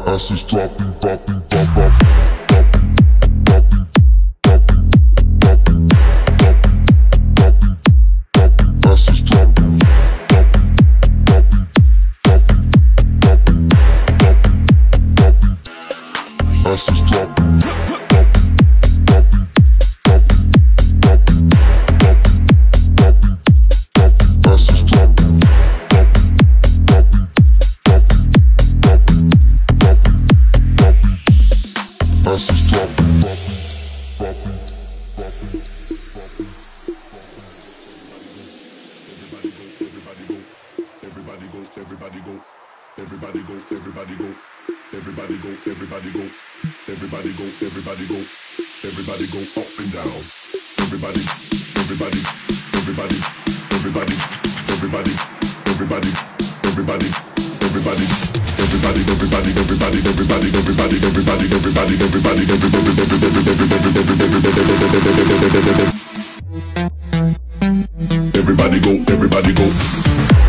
Ass is dropping, dropping, drop, drop, ass is dropping, ass is dropping. Ass is dropping, dropping, dropping, dropping. Everybody go, everybody go, everybody go, everybody go, everybody go, everybody go, everybody go, everybody go, everybody go up and down. Everybody, everybody, everybody, everybody, everybody, everybody, everybody, everybody, everybody, everybody, everybody, everybody, everybody, everybody, everybody, everybody, everybody go, everybody go.